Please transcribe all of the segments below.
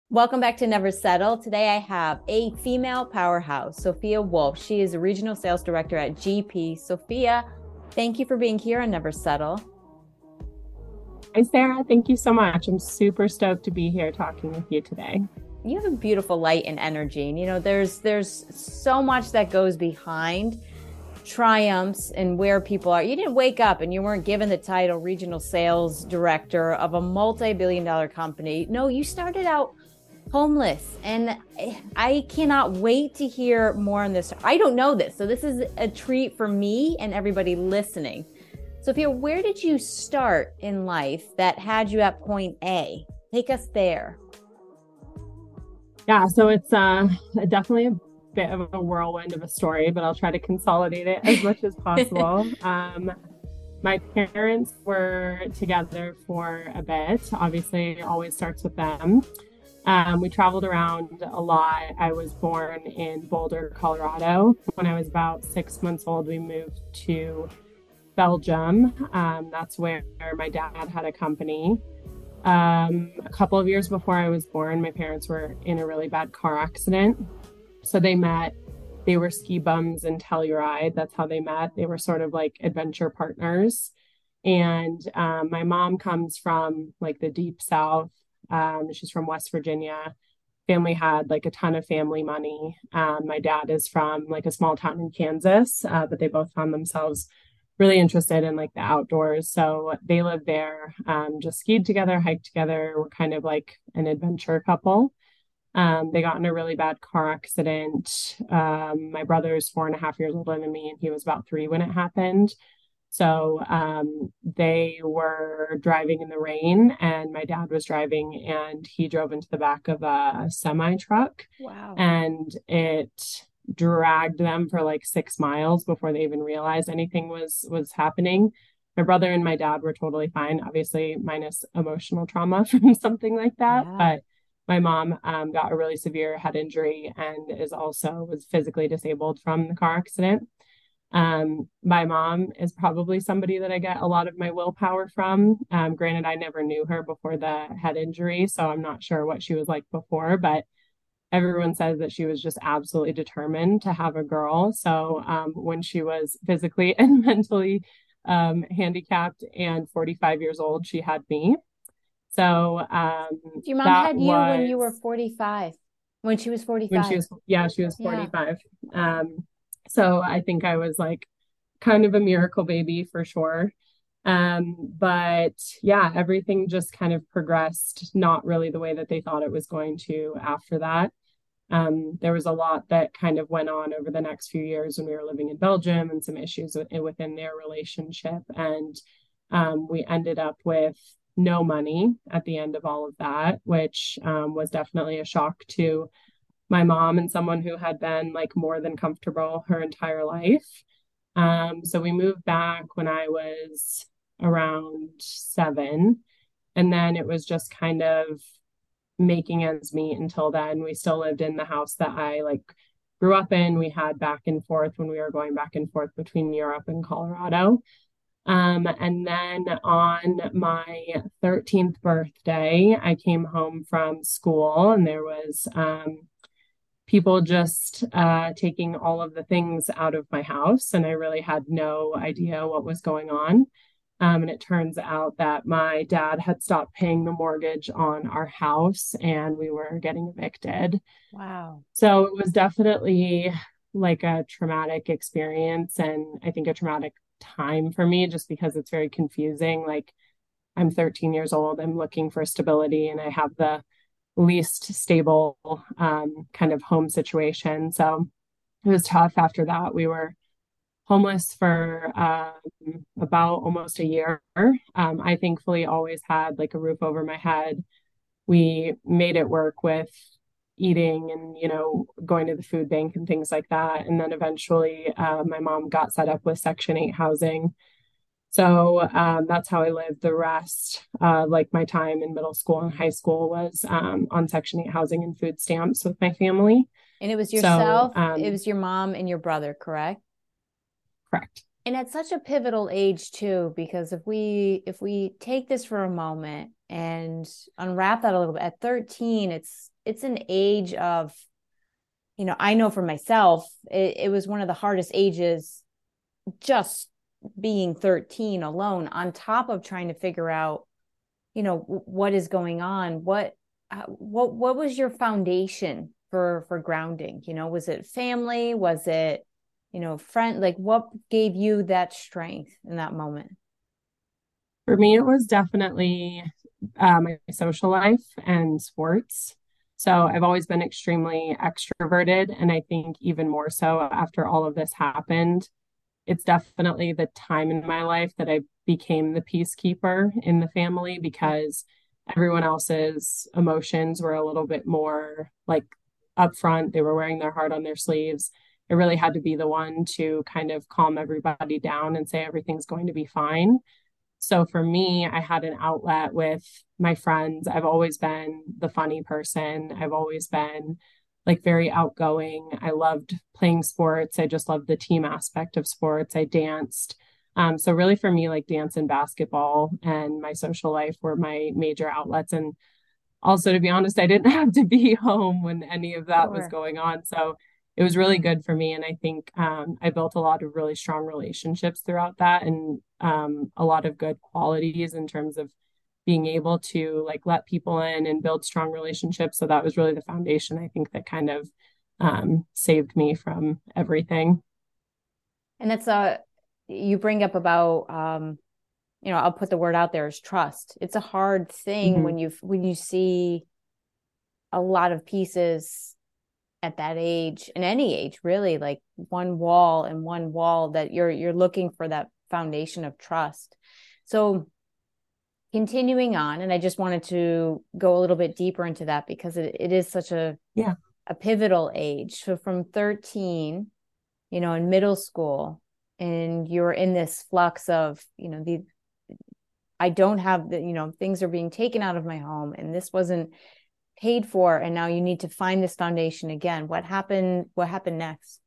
Welcome back to Never Settle. Today I have a female powerhouse, Sophia Wolf. She is a regional sales director at GP. Sophia, thank you for being here on Never Settle. Hi, Sarah. Thank you so much. I'm super stoked to be here talking with you today. You have a beautiful light and energy, and there's so much that goes behind triumphs and where people are. You didn't wake up and you weren't given the title regional sales director of a multi-billion-dollar company. No, you started out homeless, and I cannot wait to hear more on this. I don't know this, so this is a treat for me and everybody listening. Sophia, where did you start in life that had you at point A? Take us there. Yeah, so it's definitely a bit of a whirlwind of a story, but I'll try to consolidate it as much as possible. My parents were together for a bit. Obviously, it always starts with them. We traveled around a lot. I was born in Boulder, Colorado. When I was about 6 months old, we moved to Belgium. That's where my dad had a company. A couple of years before I was born, my parents were in a really bad car accident. So they met, they were ski bums in Telluride. That's how they met. They were sort of like adventure partners. And my mom comes from like the deep South. She's from West Virginia. Family had like a ton of family money. My dad is from like a small town in Kansas, but they both found themselves really interested in like the outdoors. So they lived there, just skied together, hiked together. We're kind of like an adventure couple. They got in a really bad car accident. My brother's 4.5 years older than me, and he was about 3 when it happened. So they were driving in the rain, and my dad was driving, and he drove into the back of a semi truck, Wow. and it dragged them for like 6 miles before they even realized anything was happening. My brother and my dad were totally fine, obviously minus emotional trauma from something like that. Yeah. But my mom got a really severe head injury and is also was physically disabled from the car accident. My mom is probably somebody that I get a lot of my willpower from. Granted, I never knew her before the head injury, so I'm not sure what she was like before, but everyone says that she was just absolutely determined to have a girl. So when she was physically and mentally handicapped and 45 years old, she had me. So Your mom that had you when you were was 45, when she was when she 45. was, yeah, she was Yeah. 45. So I think I was like kind of a miracle baby for sure. But yeah, everything just kind of progressed not really the way that they thought it was going to after that. There was a lot that kind of went on over the next few years when we were living in Belgium and some issues within their relationship. And we ended up with no money at the end of all of that, which was definitely a shock to my mom and someone who had been like more than comfortable her entire life. So we moved back when I was around 7. And then it was just kind of making ends meet until then. We still lived in the house that I like grew up in. We had back and forth when we were going back and forth between Europe and Colorado. And then on my 13th birthday, I came home from school and there was people just taking all of the things out of my house. And I really had no idea what was going on. And it turns out that my dad had stopped paying the mortgage on our house and we were getting evicted. Wow. So it was definitely like a traumatic experience and I think a traumatic time for me just because it's very confusing. Like I'm 13 years old, I'm looking for stability and I have the least stable kind of home situation. So it was tough after that. We were homeless for about almost a year. I thankfully always had like a roof over my head. We made it work with eating and, going to the food bank and things like that. And then eventually my mom got set up with Section 8 housing. So that's how I lived the rest. Like my time in middle school and high school was on Section 8 housing and food stamps with my family. And it was So, yourself, it was your mom and your brother, correct? correct. And at such a pivotal age too, because if we take this for a moment and unwrap that a little bit, at 13, it's an age of, I know for myself, it was one of the hardest ages, just being 13 alone, on top of trying to figure out, what is going on. What was your foundation for grounding? Was it family? Was it, friend? Like, what gave you that strength in that moment? For me, it was definitely my social life and sports. So I've always been extremely extroverted. And I think even more so after all of this happened, it's definitely the time in my life that I became the peacekeeper in the family because everyone else's emotions were a little bit more like upfront. They were wearing their heart on their sleeves. I really had to be the one to kind of calm everybody down and say everything's going to be fine. So for me, I had an outlet with my friends. I've always been the funny person. I've always been like very outgoing. I loved playing sports. I just loved the team aspect of sports. I danced. So really for me, like dance and basketball and my social life were my major outlets. And also, to be honest, I didn't have to be home when any of that was Sure. going on. So it was really good for me. And I think I built a lot of really strong relationships throughout that and a lot of good qualities in terms of being able to like let people in and build strong relationships. So that was really the foundation, I think, that kind of saved me from everything. And that's you bring up about, I'll put the word out there, is trust. It's a hard thing Hmm. when you see a lot of pieces at that age, in any age really, like one wall that you're looking for that foundation of trust. So continuing on, and I just wanted to go a little bit deeper into that because it is such Yeah. a pivotal age. So from 13, in middle school, and you're in this flux of, the I don't have the, things are being taken out of my home and this wasn't paid for, and now you need to find this foundation again. What happened next?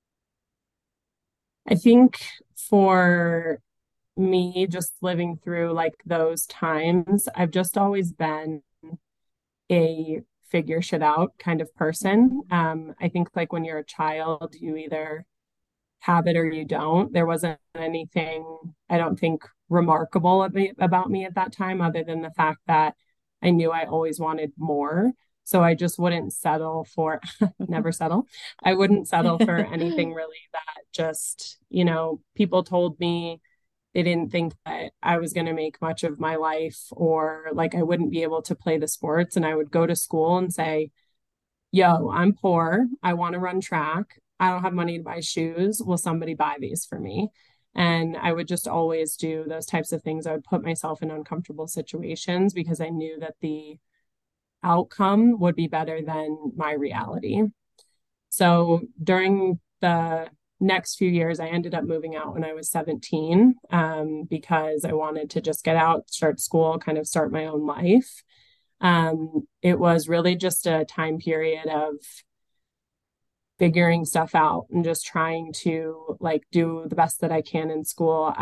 I think for me, just living through like those times, I've just always been a figure shit out kind of person. I think like when you're a child, you either have it or you don't. There wasn't anything, I don't think, remarkable about me at that time, other than the fact that I knew I always wanted more. So I just wouldn't settle for, never settle. I wouldn't settle for anything really that just, people told me they didn't think that I was going to make much of my life or like I wouldn't be able to play the sports. And I would go to school and say, yo, I'm poor. I want to run track. I don't have money to buy shoes. Will somebody buy these for me? And I would just always do those types of things. I would put myself in uncomfortable situations because I knew that the outcome would be better than my reality. So during the next few years, I ended up moving out when I was 17 because I wanted to just get out, start school, kind of start my own life. It was really just a time period of figuring stuff out and just trying to like do the best that I can in school.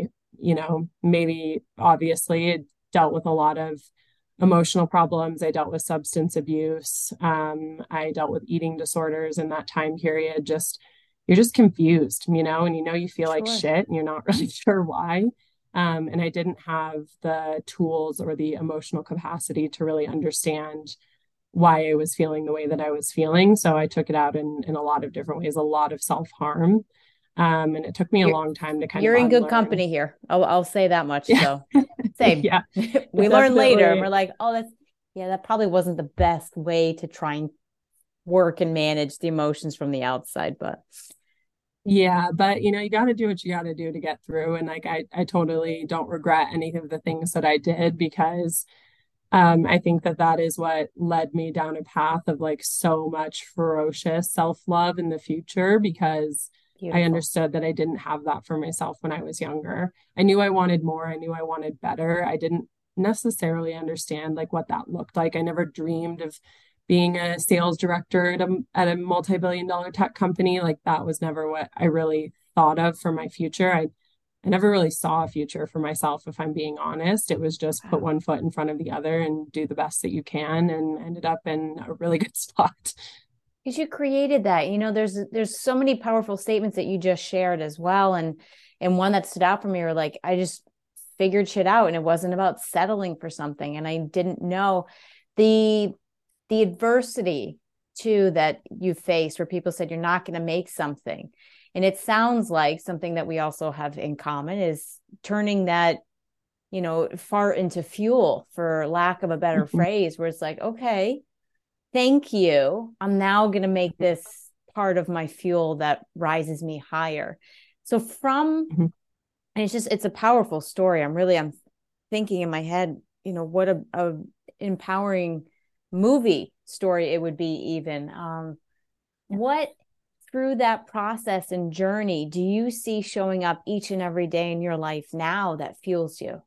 Maybe obviously dealt with a lot of emotional problems. I dealt with substance abuse. I dealt with eating disorders in that time period. Just you're just confused, and you feel like Sure. shit and you're not really sure why. And I didn't have the tools or the emotional capacity to really understand why I was feeling the way that I was feeling. So I took it out in a lot of different ways, a lot of self harm. And it took me a you're long time to kind of you're in good unlearn. company here. I'll say that much. Yeah, So same. yeah, We it learn later and definitely, we're like, oh, that probably wasn't the best way to try and work and manage the emotions from the outside, but yeah, but you got to do what you got to do to get through. And like, I totally don't regret any of the things that I did because I think that that is what led me down a path of like so much ferocious self-love in the future because I beautiful. understood that I didn't have that for myself when I was younger. I knew I wanted more. I knew I wanted better. I didn't necessarily understand like what that looked like. I never dreamed of being a sales director at a multi-billion dollar tech company. Like that was never what I really thought of for my future. I never really saw a future for myself, if I'm being honest. It was just put Wow. one foot in front of the other and do the best that you can, and ended up in a really good spot. Because you created that. There's so many powerful statements that you just shared as well. And one that stood out for me were like, I just figured shit out, and it wasn't about settling for something. And I didn't know the the adversity too that you faced, where people said you're not going to make something. And it sounds like something that we also have in common is turning that, fart into fuel, for lack of a better phrase, where it's like, okay, thank you. I'm now going to make this part of my fuel that rises me higher. So and it's a powerful story. I'm thinking in my head, what a empowering movie story it would be even. What through that process and journey do you see showing up each and every day in your life now that fuels you?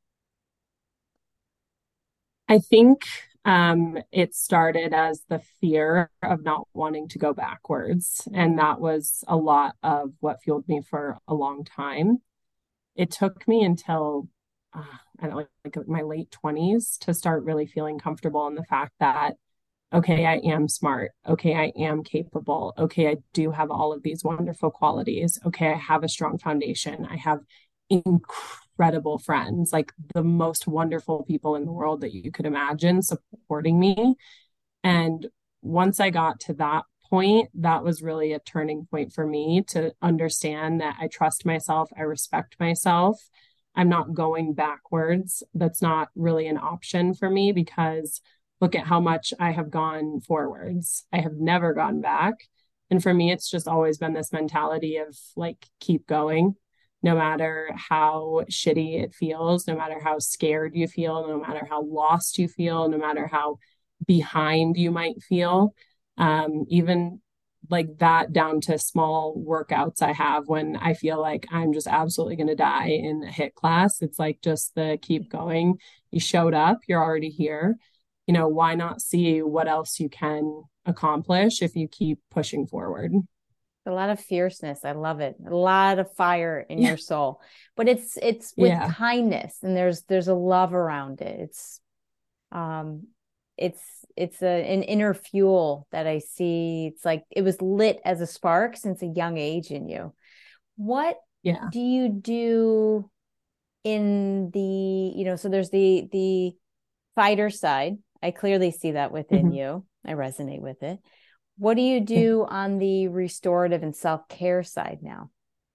I think it started as the fear of not wanting to go backwards. And that was a lot of what fueled me for a long time. It took me until I don't know, like my late 20s to start really feeling comfortable in the fact that, okay, I am smart. Okay, I am capable. Okay, I do have all of these wonderful qualities. Okay, I have a strong foundation. I have incredible friends, like the most wonderful people in the world that you could imagine supporting me. And once I got to that point, that was really a turning point for me to understand that I trust myself, I respect myself. I'm not going backwards. That's not really an option for me because look at how much I have gone forwards. I have never gone back. And for me, it's just always been this mentality of like, keep going, no matter how shitty it feels, no matter how scared you feel, no matter how lost you feel, no matter how behind you might feel. Even like that down to small workouts I have when I feel like I'm just absolutely going to die in a HIIT class. It's like just the keep going. You showed up, you're already here. Why not see what else you can accomplish if you keep pushing forward? A lot of fierceness. I love it. A lot of fire in Yeah. your soul. But it's with Yeah. kindness, and there's a love around it. Um it's an inner fuel that I see. It's like it was lit as a spark since a young age in you. What Yeah. do you do in so there's the fighter side. I clearly see that within Mhm. you. I resonate with it. What do you Yeah. do on the restorative and self-care side now?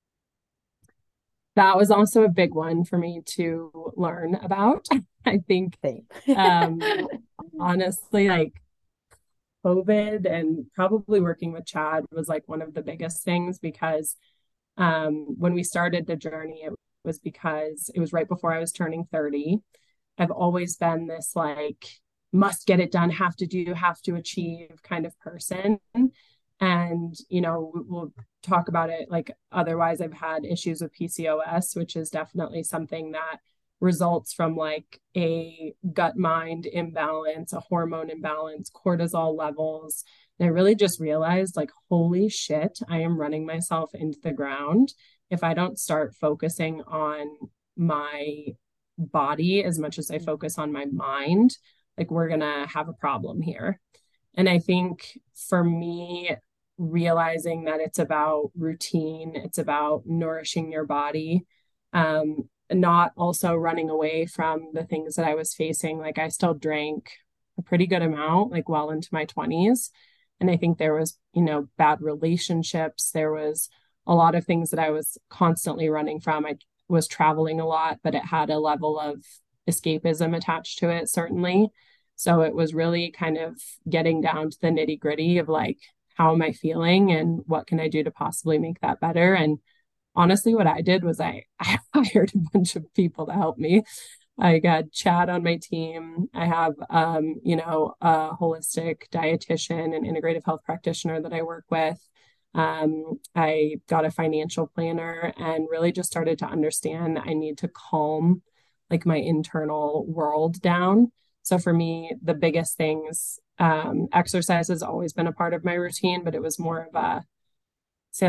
That was also a big one for me to learn about. I think Same. um honestly, like COVID and probably working with Chad was like one of the biggest things because when we started the journey, it was because it was right before I was turning 30. I've always been this like must get it done, have to do, have to achieve kind of person. And, we'll talk about it. Like, otherwise, I've had issues with PCOS, which is definitely something that results from like a gut mind imbalance, a hormone imbalance, cortisol levels. And I really just realized, like, holy shit, I am running myself into the ground if I don't start focusing on my body as much as I focus on my mind. Like, we're going to have a problem here. And I think for me, realizing that it's about routine, it's about nourishing your body, not also running away from the things that I was facing. Like I still drank a pretty good amount, like well into my 20s. And I think there was, bad relationships. There was a lot of things that I was constantly running from. I was traveling a lot, but it had a level of escapism attached to it, certainly. So it was really kind of getting down to the nitty gritty of like, how am I feeling and what can I do to possibly make that better? And honestly, what I did was I hired a bunch of people to help me. I got Chad on my team. I have, a holistic dietitian and integrative health practitioner that I work with. I got a financial planner and really just started to understand that I need to calm like my internal world down. So for me, the biggest things, exercise has always been a part of my routine, but it was more of a say like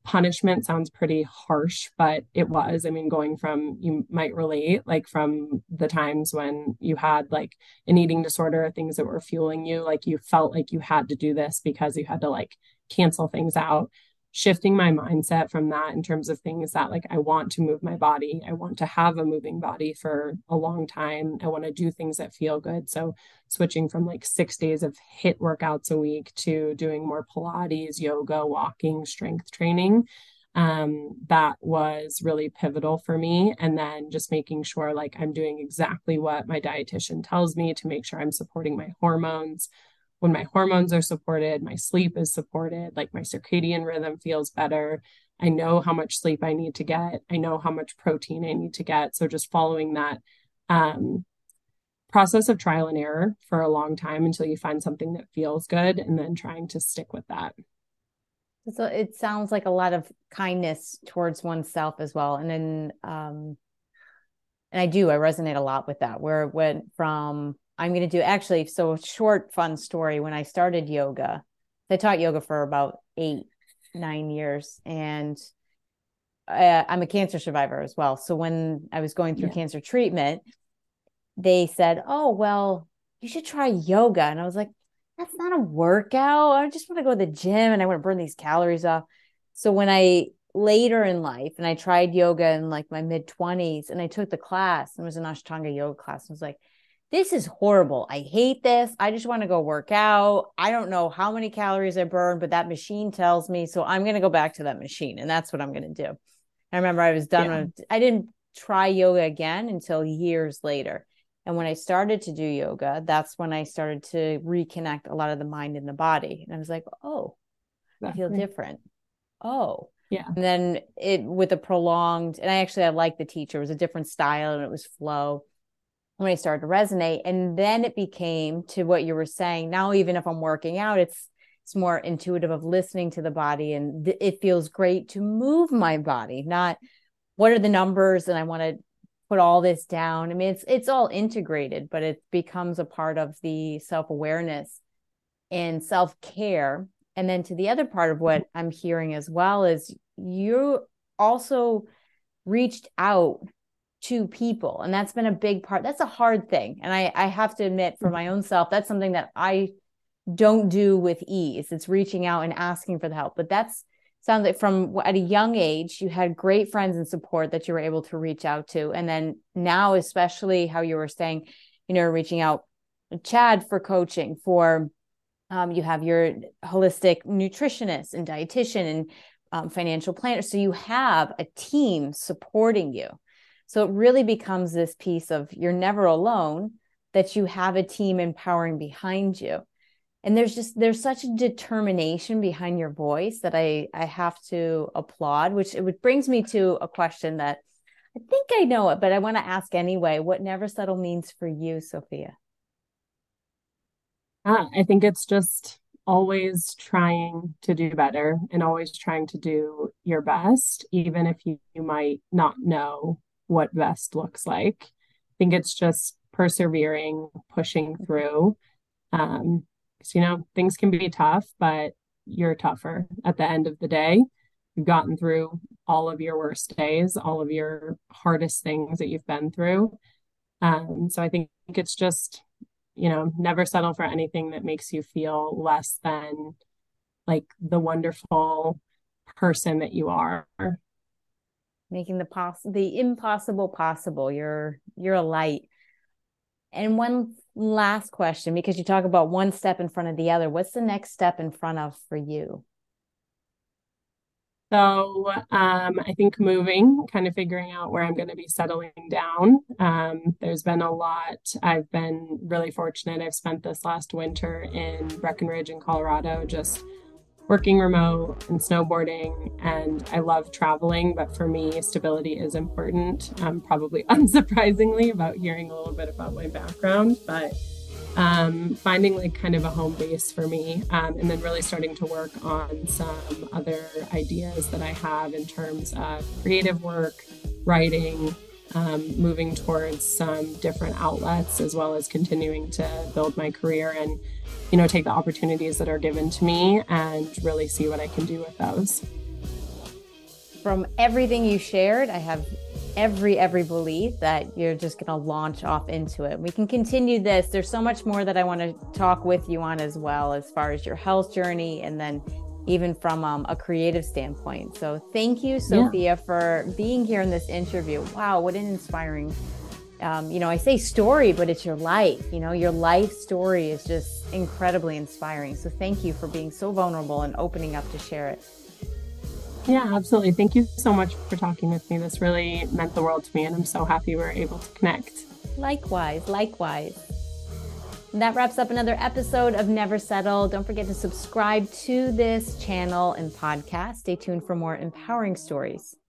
punishment sounds pretty harsh, but it was. I mean, going from, you might relate, like from the times when you had like an eating disorder, things that were fueling you, like you felt like you had to do this because you had to like cancel things out. Shifting my mindset from that in terms of things that like I want to move my body, I want to have a moving body for a long time, I want to do things that feel good. So switching from like 6 days of HIIT workouts a week to doing more Pilates, yoga, walking, strength training, that was really pivotal for me. And then just making sure like I'm doing exactly what my dietitian tells me to make sure I'm supporting my hormones. When my hormones are supported, my sleep is supported, like my circadian rhythm feels better. I know how much sleep I need to get. I know how much protein I need to get. So just following that process of trial and error for a long time until you find something that feels good and then trying to stick with that. So it sounds like a lot of kindness towards oneself as well. And then, and I resonate a lot with that, where it went from, I'm going to do actually, so short, fun story. When I started yoga, I taught yoga for about 8-9 years, and I'm a cancer survivor as well. So when I was going through cancer treatment, they said, oh, well, you should try yoga. And I was like, that's not a workout. I just want to go to the gym and I want to burn these calories off. So when I later in life, and I tried yoga in like my mid-20s, and I took the class, and it was an Ashtanga yoga class. I was like, this is horrible. I hate this. I just want to go work out. I don't know how many calories I burn, but that machine tells me. So I'm going to go back to that machine. And that's what I'm going to do. I remember I was done. I didn't try yoga again until years later. And when I started to do yoga, that's when I started to reconnect a lot of the mind and the body. And I was like, oh, I feel different. Oh, yeah. And then it with a prolonged, and I liked the teacher. It was a different style and it was flow. When I started to resonate, and then it became to what you were saying. Now, even if I'm working out, it's more intuitive of listening to the body, and it feels great to move my body, not what are the numbers and I want to put all this down. I mean, it's all integrated, but it becomes a part of the self-awareness and self-care. And then to the other part of what I'm hearing as well is you also reached out to people. And that's been a big part. That's a hard thing. And I have to admit for my own self, that's something that I don't do with ease. It's reaching out and asking for the help. But that's sounds like from at a young age, you had great friends and support that you were able to reach out to. And then now, especially how you were saying, reaching out Chad for coaching, for you have your holistic nutritionist and dietitian and financial planner. So you have a team supporting you. So it really becomes this piece of you're never alone, that you have a team empowering behind you. And there's such a determination behind your voice that I have to applaud, which brings me to a question that I think I know it, but I want to ask anyway. What never settle means for you, Sophia? I think it's just always trying to do better and always trying to do your best, even if you might not know what best looks like. I think it's just persevering, pushing through. Because, things can be tough, but you're tougher at the end of the day. You've gotten through all of your worst days, all of your hardest things that you've been through. So I think it's just, never settle for anything that makes you feel less than like the wonderful person that you are. Making the impossible possible. You're a light. And one last question, because you talk about one step in front of the other. What's the next step in front of for you? So I think moving, kind of figuring out where I'm going to be settling down. There's been a lot. I've been really fortunate. I've spent this last winter in Breckenridge in Colorado, just working remote and snowboarding, and I love traveling, but for me, stability is important. Probably unsurprisingly about hearing a little bit about my background, but finding like kind of a home base for me, and then really starting to work on some other ideas that I have in terms of creative work, writing, moving towards some different outlets, as well as continuing to build my career and take the opportunities that are given to me and really see what I can do with those. from everything you shared, I have every belief that you're just going to launch off into it. We can continue this. There's so much more that I want to talk with you on as well, as far as your health journey, and then even from a creative standpoint. So thank you, Sophia, for being here in this interview. Wow, what an inspiring, I say story, but it's your life. Your life story is just incredibly inspiring. So thank you for being so vulnerable and opening up to share it. Yeah, absolutely. Thank you so much for talking with me. This really meant the world to me, and I'm so happy we were able to connect. Likewise. And that wraps up another episode of Never Settle. Don't forget to subscribe to this channel and podcast. Stay tuned for more empowering stories.